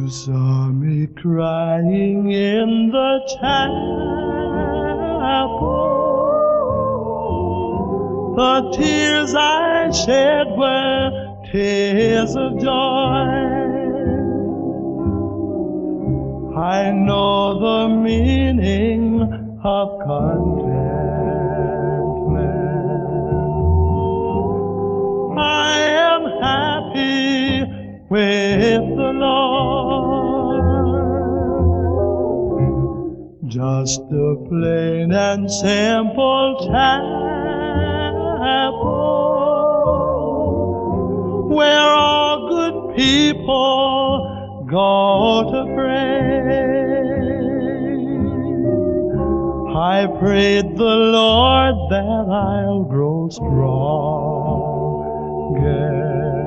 You saw me crying in the chapel. The tears I shed were tears of joy. I know the meaning of contentment. I am happy with the Lord. Just a plain and simple chapel where all good people go to pray. I prayed the Lord that I'll grow stronger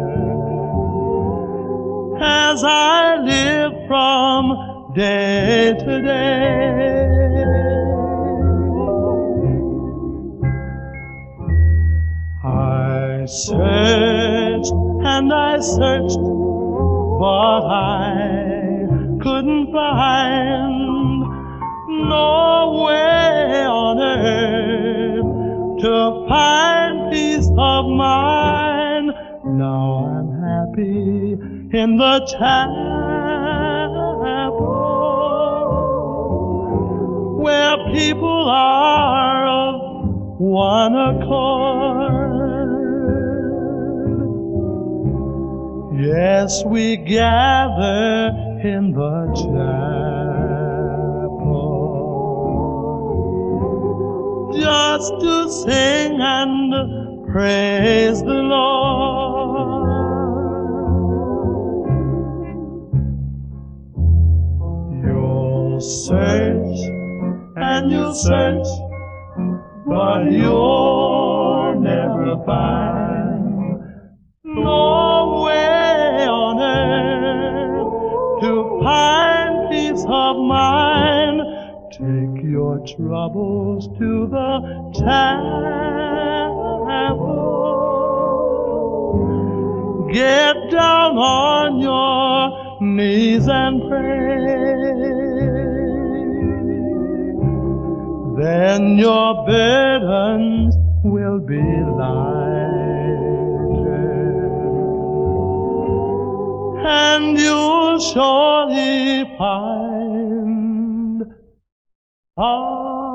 as I live from day to day. I searched and I searched, but I couldn't find no way on earth to find peace of mind. Now I'm happy in the chapel where people are of one accord. Yes, we gather in the chapel just to sing and praise the Lord. You'll search and you'll search, but you'll never find no way on earth to find peace of mind. Take your troubles to the chapel. Get down on your knees and pray. Then your burdens will be lighter, and you'll surely find